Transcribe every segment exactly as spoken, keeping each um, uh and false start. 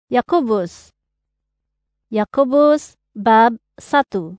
Yakobus. Yakobus bab satu.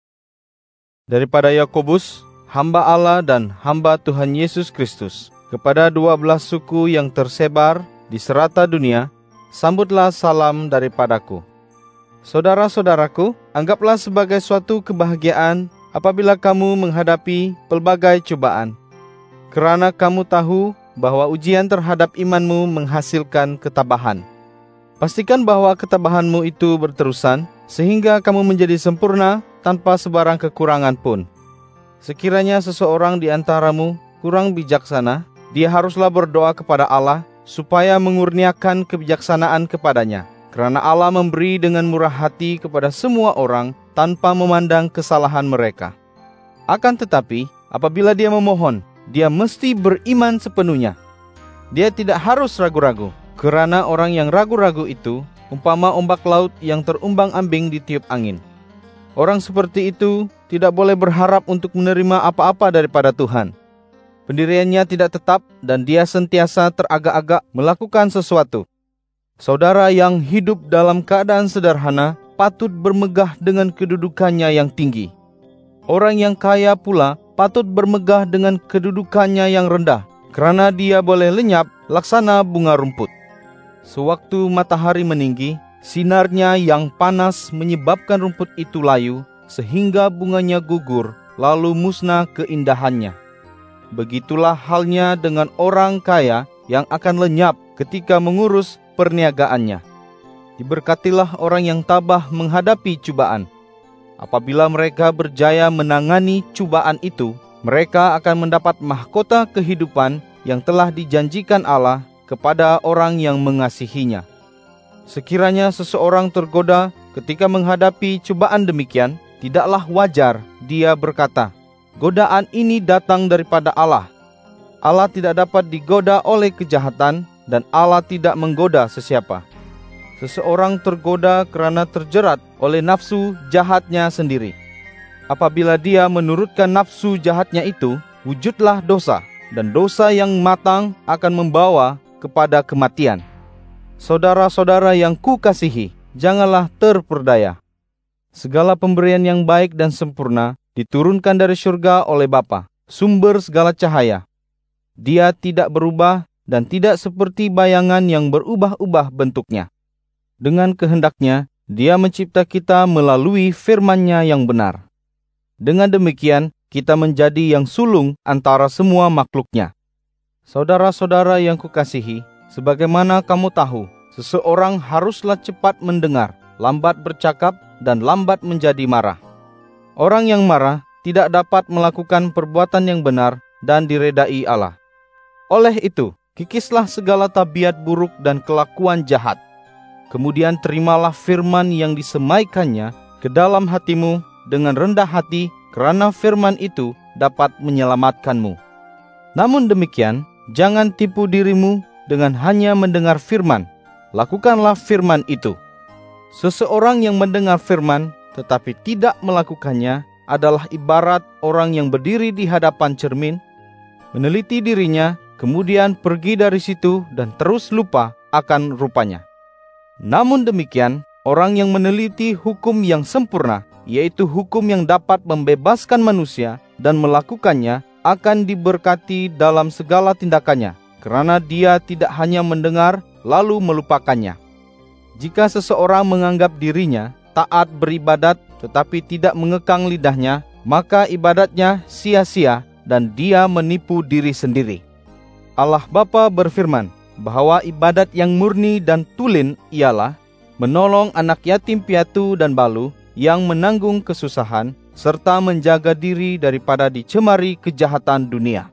Daripada Yakobus, hamba Allah dan hamba Tuhan Yesus Kristus, kepada dua belas suku yang tersebar di serata dunia, sambutlah salam daripadaku. Saudara-saudaraku, anggaplah sebagai suatu kebahagiaan apabila kamu menghadapi pelbagai cobaan, kerana kamu tahu bahwa ujian terhadap imanmu menghasilkan ketabahan. Pastikan bahwa ketabahanmu itu berterusan, sehingga kamu menjadi sempurna tanpa sebarang kekurangan pun. Sekiranya seseorang di antaramu kurang bijaksana, dia haruslah berdoa kepada Allah supaya mengurniakan kebijaksanaan kepadanya, karena Allah memberi dengan murah hati kepada semua orang tanpa memandang kesalahan mereka. Akan tetapi, apabila dia memohon, dia mesti beriman sepenuhnya. Dia tidak harus ragu-ragu, kerana orang yang ragu-ragu itu umpama ombak laut yang terumbang-ambing ditiup angin. Orang seperti itu tidak boleh berharap untuk menerima apa-apa daripada Tuhan. Pendiriannya tidak tetap dan dia sentiasa teragak-agak melakukan sesuatu. Saudara yang hidup dalam keadaan sederhana patut bermegah dengan kedudukannya yang tinggi. Orang yang kaya pula patut bermegah dengan kedudukannya yang rendah, kerana dia boleh lenyap laksana bunga rumput. Sewaktu matahari meninggi, sinarnya yang panas menyebabkan rumput itu layu, sehingga bunganya gugur, lalu musnah keindahannya. Begitulah halnya dengan orang kaya yang akan lenyap ketika mengurus perniagaannya. Diberkatilah orang yang tabah menghadapi cubaan. Apabila mereka berjaya menangani cubaan itu, mereka akan mendapat mahkota kehidupan yang telah dijanjikan Allah kepada orang yang mengasihinya. Sekiranya seseorang tergoda ketika menghadapi cubaan demikian, tidaklah wajar dia berkata, "Godaan ini datang daripada Allah." Allah tidak dapat digoda oleh kejahatan dan Allah tidak menggoda sesiapa. Seseorang tergoda kerana terjerat oleh nafsu jahatnya sendiri. Apabila dia menurutkan nafsu jahatnya itu, wujudlah dosa, dan dosa yang matang akan membawa kepada kematian. Saudara-saudara yang kukasihi, janganlah terperdaya. Segala pemberian yang baik dan sempurna diturunkan dari surga oleh Bapa, sumber segala cahaya. Dia tidak berubah dan tidak seperti bayangan yang berubah-ubah bentuknya. Dengan kehendaknya, dia mencipta kita melalui firman-Nya yang benar. Dengan demikian, kita menjadi yang sulung antara semua makhluknya. Saudara-saudara yang kukasihi, sebagaimana kamu tahu, seseorang haruslah cepat mendengar, lambat bercakap, dan lambat menjadi marah. Orang yang marah tidak dapat melakukan perbuatan yang benar dan diredai Allah. Oleh itu, kikislah segala tabiat buruk dan kelakuan jahat. Kemudian terimalah firman yang disemaikannya ke dalam hatimu dengan rendah hati, kerana firman itu dapat menyelamatkanmu. Namun demikian, jangan tipu dirimu dengan hanya mendengar firman. Lakukanlah firman itu. Seseorang yang mendengar firman tetapi tidak melakukannya adalah ibarat orang yang berdiri di hadapan cermin, meneliti dirinya, kemudian pergi dari situ dan terus lupa akan rupanya. Namun demikian, orang yang meneliti hukum yang sempurna, yaitu hukum yang dapat membebaskan manusia dan melakukannya, akan diberkati dalam segala tindakannya, kerana dia tidak hanya mendengar lalu melupakannya. Jika seseorang menganggap dirinya taat beribadat tetapi tidak mengekang lidahnya, maka ibadatnya sia-sia dan dia menipu diri sendiri. Allah Bapa berfirman bahwa ibadat yang murni dan tulen ialah menolong anak yatim piatu dan balu yang menanggung kesusahan, serta menjaga diri daripada dicemari kejahatan dunia.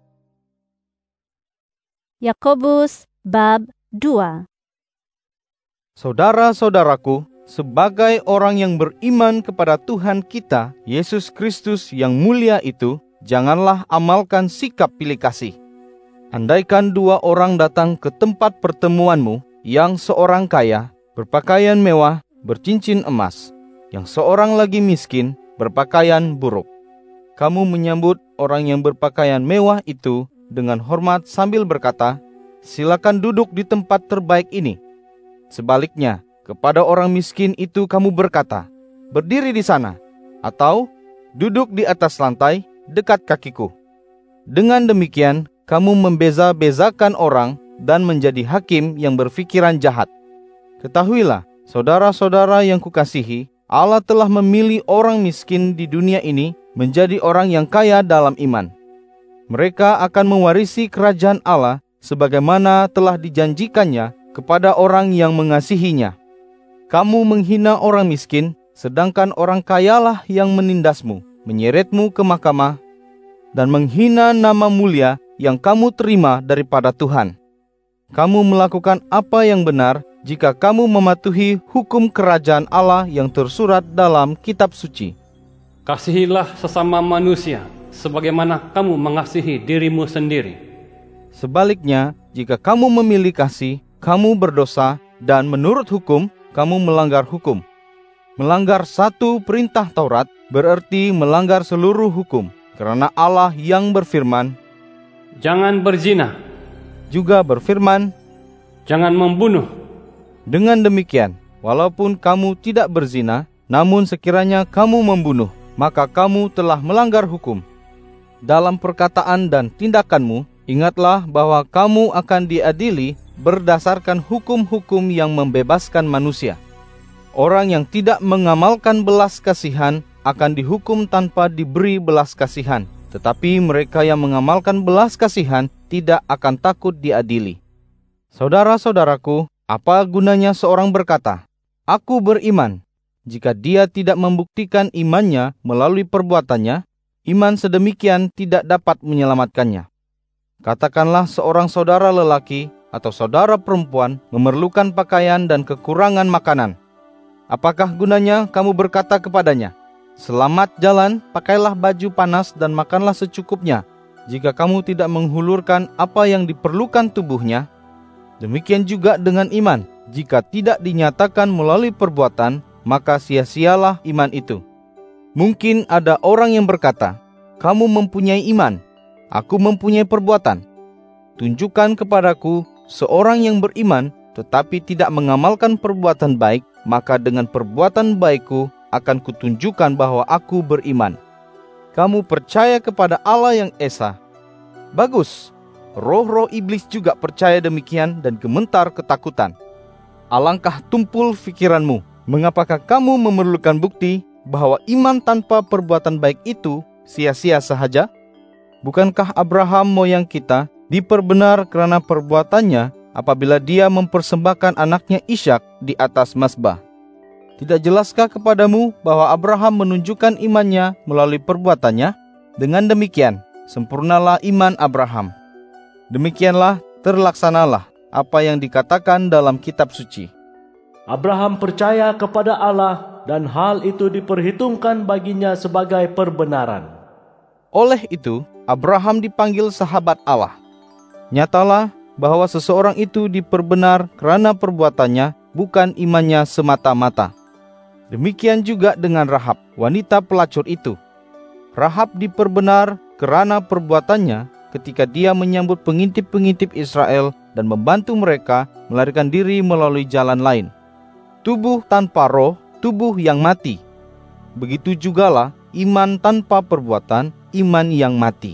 Yakobus bab dua. Saudara-saudaraku, sebagai orang yang beriman kepada Tuhan kita, Yesus Kristus yang mulia itu, janganlah amalkan sikap pilih kasih. Andaikan dua orang datang ke tempat pertemuanmu, yang seorang kaya, berpakaian mewah, bercincin emas, yang seorang lagi miskin, berpakaian buruk. Kamu menyambut orang yang berpakaian mewah itu dengan hormat sambil berkata, "Silakan duduk di tempat terbaik ini." Sebaliknya, kepada orang miskin itu kamu berkata, berdiri di sana, atau duduk di atas lantai dekat kakiku. Dengan demikian, kamu membeza-bezakan orang dan menjadi hakim yang berfikiran jahat. Ketahuilah, saudara-saudara yang kukasihi, Allah telah memilih orang miskin di dunia ini menjadi orang yang kaya dalam iman. Mereka akan mewarisi kerajaan Allah sebagaimana telah dijanjikannya kepada orang yang mengasihinya. Kamu menghina orang miskin, sedangkan orang kayalah yang menindasmu, menyeretmu ke mahkamah, dan menghina nama mulia yang kamu terima daripada Tuhan. Kamu melakukan apa yang benar jika kamu mematuhi hukum kerajaan Allah yang tersurat dalam kitab suci. Kasihilah sesama manusia, sebagaimana kamu mengasihi dirimu sendiri. Sebaliknya, jika kamu memilih kasih, kamu berdosa, dan menurut hukum, kamu melanggar hukum. Melanggar satu perintah Taurat berarti melanggar seluruh hukum, karena Allah yang berfirman, jangan berzina, juga berfirman, jangan membunuh. Dengan demikian, walaupun kamu tidak berzina, namun sekiranya kamu membunuh, maka kamu telah melanggar hukum. Dalam perkataan dan tindakanmu, ingatlah bahwa kamu akan diadili berdasarkan hukum-hukum yang membebaskan manusia. Orang yang tidak mengamalkan belas kasihan akan dihukum tanpa diberi belas kasihan, tetapi mereka yang mengamalkan belas kasihan tidak akan takut diadili. Saudara-saudaraku, apa gunanya seorang berkata, "Aku beriman," jika dia tidak membuktikan imannya melalui perbuatannya? Iman sedemikian tidak dapat menyelamatkannya. Katakanlah seorang saudara lelaki atau saudara perempuan memerlukan pakaian dan kekurangan makanan. Apakah gunanya kamu berkata kepadanya, "Selamat jalan, pakailah baju panas dan makanlah secukupnya," jika kamu tidak menghulurkan apa yang diperlukan tubuhnya? Demikian juga dengan iman, jika tidak dinyatakan melalui perbuatan, maka sia-sialah iman itu. Mungkin ada orang yang berkata, "Kamu mempunyai iman, aku mempunyai perbuatan." Tunjukkan kepadaku seorang yang beriman tetapi tidak mengamalkan perbuatan baik, maka dengan perbuatan baikku akan kutunjukkan bahwa aku beriman. Kamu percaya kepada Allah yang Esa. Bagus, roh-roh iblis juga percaya demikian dan gemetar ketakutan. Alangkah tumpul fikiranmu, mengapakah kamu memerlukan bukti bahwa iman tanpa perbuatan baik itu sia-sia sahaja? Bukankah Abraham moyang kita diperbenar karena perbuatannya apabila dia mempersembahkan anaknya Ishak di atas mazbah? Tidak jelaskah kepadamu bahwa Abraham menunjukkan imannya melalui perbuatannya? Dengan demikian, sempurnalah iman Abraham. Demikianlah terlaksanalah apa yang dikatakan dalam kitab suci. Abraham percaya kepada Allah dan hal itu diperhitungkan baginya sebagai perbenaran. Oleh itu, Abraham dipanggil sahabat Allah. Nyatalah bahwa seseorang itu diperbenar karena perbuatannya, bukan imannya semata-mata. Demikian juga dengan Rahab, wanita pelacur itu. Rahab diperbenar karena perbuatannya ketika dia menyambut pengintip-pengintip Israel dan membantu mereka melarikan diri melalui jalan lain. Tubuh tanpa roh, tubuh yang mati. Begitu jugalah iman tanpa perbuatan, iman yang mati.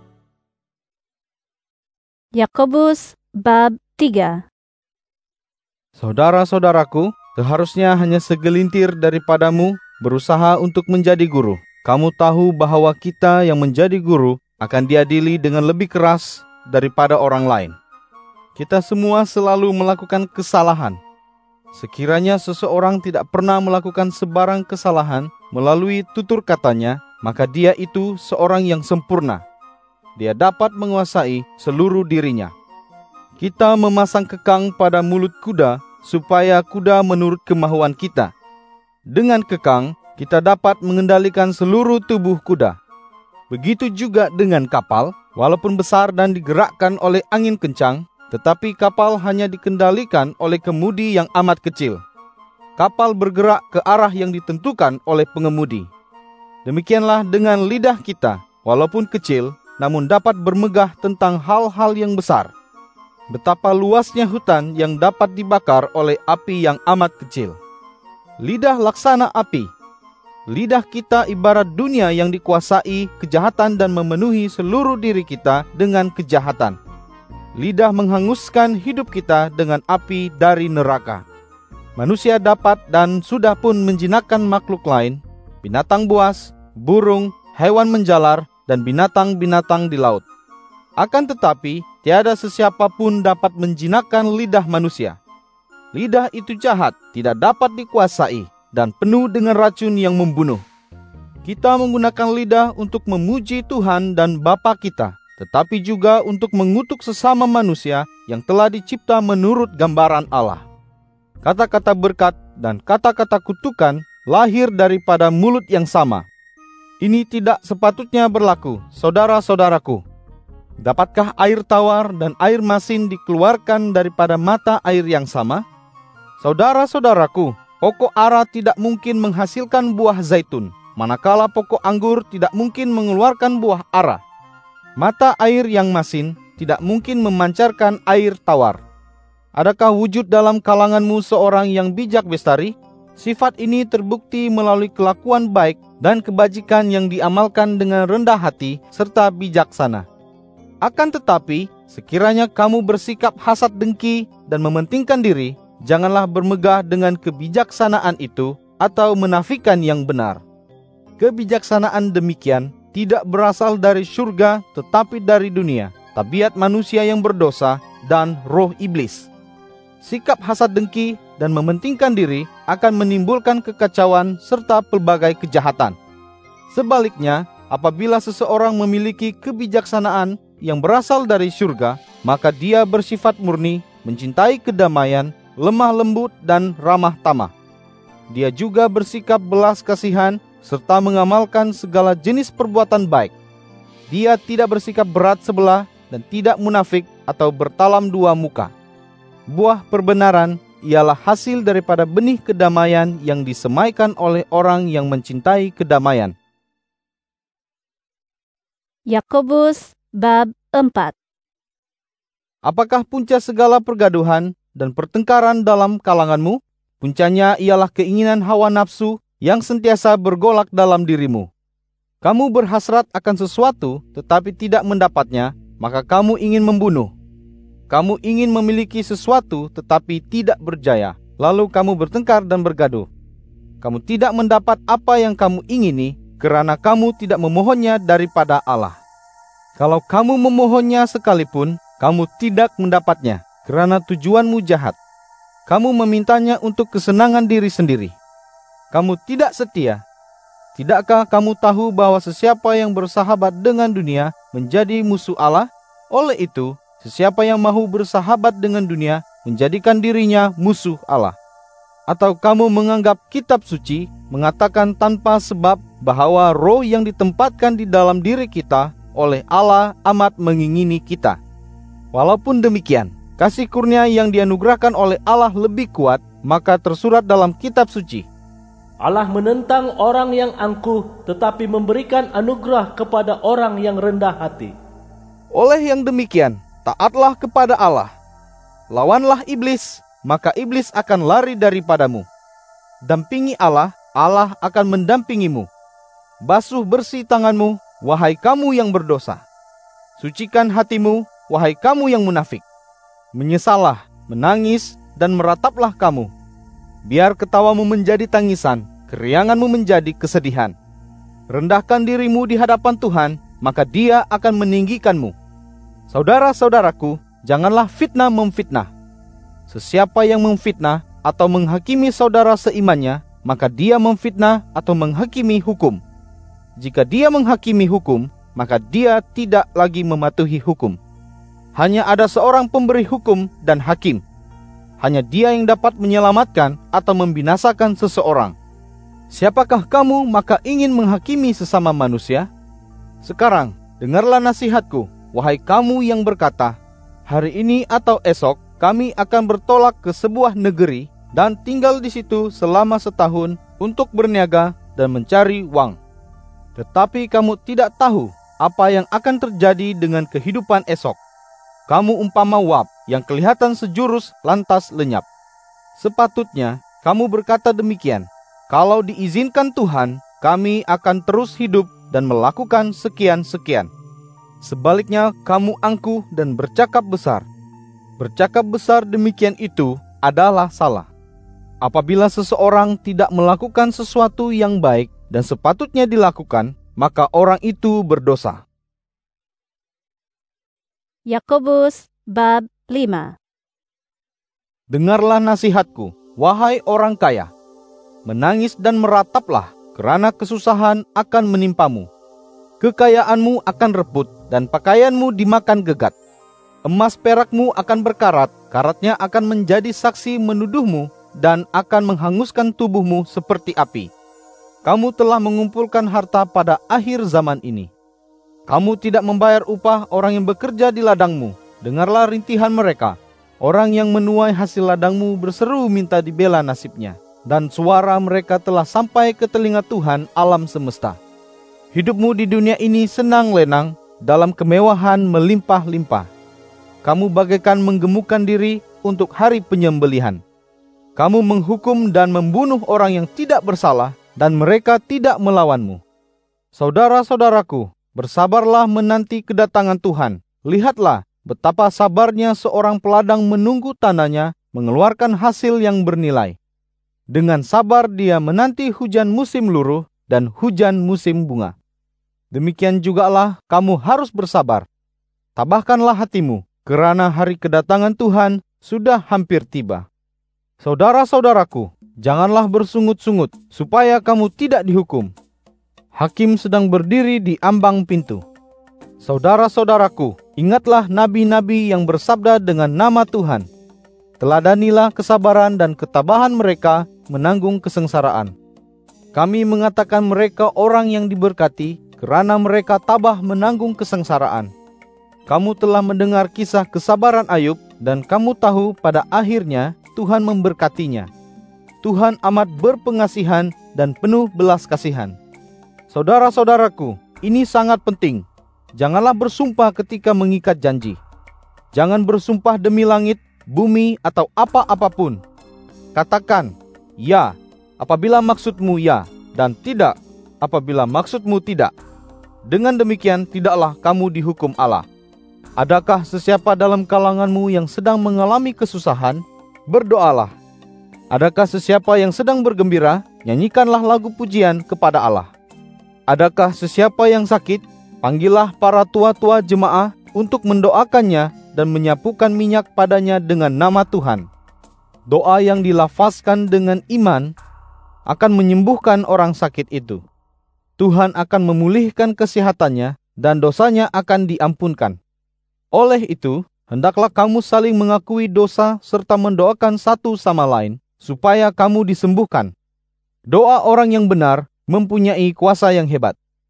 Yakobus bab tiga. Saudara-saudaraku, seharusnya hanya segelintir daripadamu berusaha untuk menjadi guru. Kamu tahu bahwa kita yang menjadi guru akan diadili dengan lebih keras daripada orang lain. Kita semua selalu melakukan kesalahan. Sekiranya seseorang tidak pernah melakukan sebarang kesalahan melalui tutur katanya, maka dia itu seorang yang sempurna. Dia dapat menguasai seluruh dirinya. Kita memasang kekang pada mulut kuda supaya kuda menurut kemahuan kita. Dengan kekang, kita dapat mengendalikan seluruh tubuh kuda. Begitu juga dengan kapal, walaupun besar dan digerakkan oleh angin kencang, tetapi kapal hanya dikendalikan oleh kemudi yang amat kecil. Kapal bergerak ke arah yang ditentukan oleh pengemudi. Demikianlah dengan lidah kita, walaupun kecil, namun dapat bermegah tentang hal-hal yang besar. betapa luasnya hutan yang dapat dibakar oleh api yang amat kecil. Lidah laksana api. Lidah kita ibarat dunia yang dikuasai kejahatan dan memenuhi seluruh diri kita dengan kejahatan. Lidah menghanguskan hidup kita dengan api dari neraka. Manusia dapat dan sudah pun menjinakkan makhluk lain, binatang buas, burung, hewan menjalar, dan binatang-binatang di laut. Akan tetapi, tiada sesiapa pun dapat menjinakkan lidah manusia. Lidah itu jahat, tidak dapat dikuasai, dan penuh dengan racun yang membunuh. Kita menggunakan lidah untuk memuji Tuhan dan Bapa kita, tetapi juga untuk mengutuk sesama manusia yang telah dicipta menurut gambaran Allah. Kata-kata berkat dan kata-kata kutukan lahir daripada mulut yang sama. Ini tidak sepatutnya berlaku, saudara-saudaraku. Dapatkah air tawar dan air masin dikeluarkan daripada mata air yang sama? Saudara-saudaraku, pokok ara tidak mungkin menghasilkan buah zaitun, manakala pokok anggur tidak mungkin mengeluarkan buah ara. Mata air yang masin tidak mungkin memancarkan air tawar. Adakah wujud dalam kalanganmu seorang yang bijak bestari? Sifat ini terbukti melalui kelakuan baik dan kebajikan yang diamalkan dengan rendah hati serta bijaksana. Akan tetapi, sekiranya kamu bersikap hasad dengki dan mementingkan diri, janganlah bermegah dengan kebijaksanaan itu atau menafikan yang benar. Kebijaksanaan demikian tidak berasal dari surga tetapi dari dunia, tabiat manusia yang berdosa dan roh iblis. Sikap hasad dengki dan mementingkan diri akan menimbulkan kekacauan serta pelbagai kejahatan. Sebaliknya, apabila seseorang memiliki kebijaksanaan yang berasal dari surga, maka dia bersifat murni, mencintai kedamaian, lemah lembut dan ramah tamah. Dia juga bersikap belas kasihan serta mengamalkan segala jenis perbuatan baik. Dia tidak bersikap berat sebelah dan tidak munafik atau bertalam dua muka. Buah perbenaran ialah hasil daripada benih kedamaian yang disemaikan oleh orang yang mencintai kedamaian. Yakobus bab empat. Apakah punca segala pergaduhan dan pertengkaran dalam kalanganmu? Puncanya ialah keinginan hawa nafsu yang sentiasa bergolak dalam dirimu. Kamu berhasrat akan sesuatu tetapi tidak mendapatnya, maka kamu ingin membunuh. Kamu ingin memiliki sesuatu tetapi tidak berjaya, lalu kamu bertengkar dan bergaduh. Kamu tidak mendapat apa yang kamu ingini karena kamu tidak memohonnya daripada Allah. Kalau kamu memohonnya sekalipun, kamu tidak mendapatnya karena tujuanmu jahat. Kamu memintanya untuk kesenangan diri sendiri. Kamu tidak setia. Tidakkah kamu tahu bahwa sesiapa yang bersahabat dengan dunia menjadi musuh Allah? Oleh itu, sesiapa yang mahu bersahabat dengan dunia menjadikan dirinya musuh Allah. Atau kamu menganggap kitab suci mengatakan tanpa sebab bahwa roh yang ditempatkan di dalam diri kita oleh Allah amat mengingini kita. Walaupun demikian, kasih kurnia yang dianugerahkan oleh Allah lebih kuat, maka tersurat dalam kitab suci, Allah menentang orang yang angkuh, tetapi memberikan anugerah kepada orang yang rendah hati. Oleh yang demikian, taatlah kepada Allah. Lawanlah iblis, maka iblis akan lari daripadamu. Dampingi Allah, Allah akan mendampingimu. Basuh bersih tanganmu, wahai kamu yang berdosa. Sucikan hatimu, wahai kamu yang munafik. Menyesallah, menangis, dan merataplah kamu. Biar ketawamu menjadi tangisan, kerianganmu menjadi kesedihan. Rendahkan dirimu di hadapan Tuhan, maka Dia akan meninggikanmu. Saudara-saudaraku, janganlah fitnah memfitnah. Sesiapa yang memfitnah atau menghakimi saudara seimannya, maka dia memfitnah atau menghakimi hukum. Jika dia menghakimi hukum, maka dia tidak lagi mematuhi hukum. Hanya ada seorang pemberi hukum dan hakim. Hanya Dia yang dapat menyelamatkan atau membinasakan seseorang. Siapakah kamu maka ingin menghakimi sesama manusia? Sekarang, dengarlah nasihatku, wahai kamu yang berkata, hari ini atau esok kami akan bertolak ke sebuah negeri dan tinggal di situ selama setahun untuk berniaga dan mencari uang. Tetapi kamu tidak tahu apa yang akan terjadi dengan kehidupan esok. Kamu umpama uap yang kelihatan sejurus lantas lenyap. Sepatutnya kamu berkata demikian, kalau diizinkan Tuhan, kami akan terus hidup dan melakukan sekian-sekian. Sebaliknya kamu angkuh dan bercakap besar. Bercakap besar demikian itu adalah salah. Apabila seseorang tidak melakukan sesuatu yang baik dan sepatutnya dilakukan, maka orang itu berdosa. Yakobus bab lima. Dengarlah nasihatku, wahai orang kaya. Menangis dan merataplah, kerana kesusahan akan menimpamu. Kekayaanmu akan reput, dan pakaianmu dimakan gegat. Emas perakmu akan berkarat, karatnya akan menjadi saksi menuduhmu, dan akan menghanguskan tubuhmu seperti api. Kamu telah mengumpulkan harta pada akhir zaman ini. Kamu tidak membayar upah orang yang bekerja di ladangmu. Dengarlah rintihan mereka. Orang yang menuai hasil ladangmu berseru minta dibela nasibnya. Dan suara mereka telah sampai ke telinga Tuhan alam semesta. Hidupmu di dunia ini senang lenang, dalam kemewahan melimpah-limpah. Kamu bagaikan menggemukkan diri untuk hari penyembelihan. Kamu menghukum dan membunuh orang yang tidak bersalah, dan mereka tidak melawanmu. Saudara-saudaraku, bersabarlah menanti kedatangan Tuhan. Lihatlah betapa sabarnya seorang peladang menunggu tanahnya mengeluarkan hasil yang bernilai. Dengan sabar dia menanti hujan musim luruh dan hujan musim bunga. Demikian jugalah kamu harus bersabar. Tabahkanlah hatimu, kerana hari kedatangan Tuhan sudah hampir tiba. Saudara-saudaraku, janganlah bersungut-sungut, supaya kamu tidak dihukum. Hakim sedang berdiri di ambang pintu. Saudara-saudaraku, ingatlah nabi-nabi yang bersabda dengan nama Tuhan. Teladanilah kesabaran dan ketabahan mereka menanggung kesengsaraan. Kami mengatakan mereka orang yang diberkati, kerana mereka tabah menanggung kesengsaraan. Kamu telah mendengar kisah kesabaran Ayub, dan kamu tahu pada akhirnya Tuhan memberkatinya. Tuhan amat berpengasihan dan penuh belas kasihan. Saudara-saudaraku, ini sangat penting. Janganlah bersumpah ketika mengikat janji. Jangan bersumpah demi langit, bumi, atau apa-apapun. Katakan, ya, apabila maksudmu ya, dan tidak, apabila maksudmu tidak. Dengan demikian, tidaklah kamu dihukum Allah. Adakah sesiapa dalam kalanganmu yang sedang mengalami kesusahan? Berdoalah. Adakah sesiapa yang sedang bergembira? Nyanyikanlah lagu pujian kepada Allah. Adakah sesiapa yang sakit? Panggillah para tua-tua jemaah untuk mendoakannya dan menyapukan minyak padanya dengan nama Tuhan. Doa yang dilafazkan dengan iman akan menyembuhkan orang sakit itu. Tuhan akan memulihkan kesehatannya dan dosanya akan diampunkan. Oleh itu, hendaklah kamu saling mengakui dosa serta mendoakan satu sama lain, supaya kamu disembuhkan. Doa orang yang benar mempunyai kuasa yang hebat.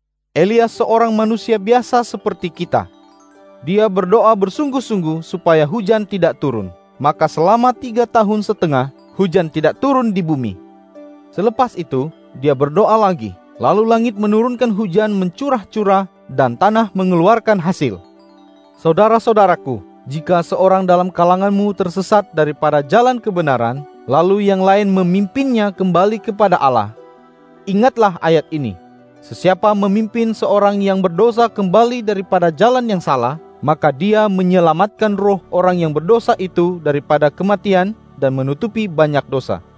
Elias seorang manusia biasa seperti kita. Dia berdoa bersungguh-sungguh supaya hujan tidak turun. Maka selama tiga tahun setengah, hujan tidak turun di bumi. Selepas itu, dia berdoa lagi. Lalu langit menurunkan hujan mencurah-curah dan tanah mengeluarkan hasil. Saudara-saudaraku, jika seorang dalam kalanganmu tersesat daripada jalan kebenaran, lalu yang lain memimpinnya kembali kepada Allah, ingatlah ayat ini. Sesiapa memimpin seorang yang berdosa kembali daripada jalan yang salah, maka dia menyelamatkan roh orang yang berdosa itu daripada kematian dan menutupi banyak dosa.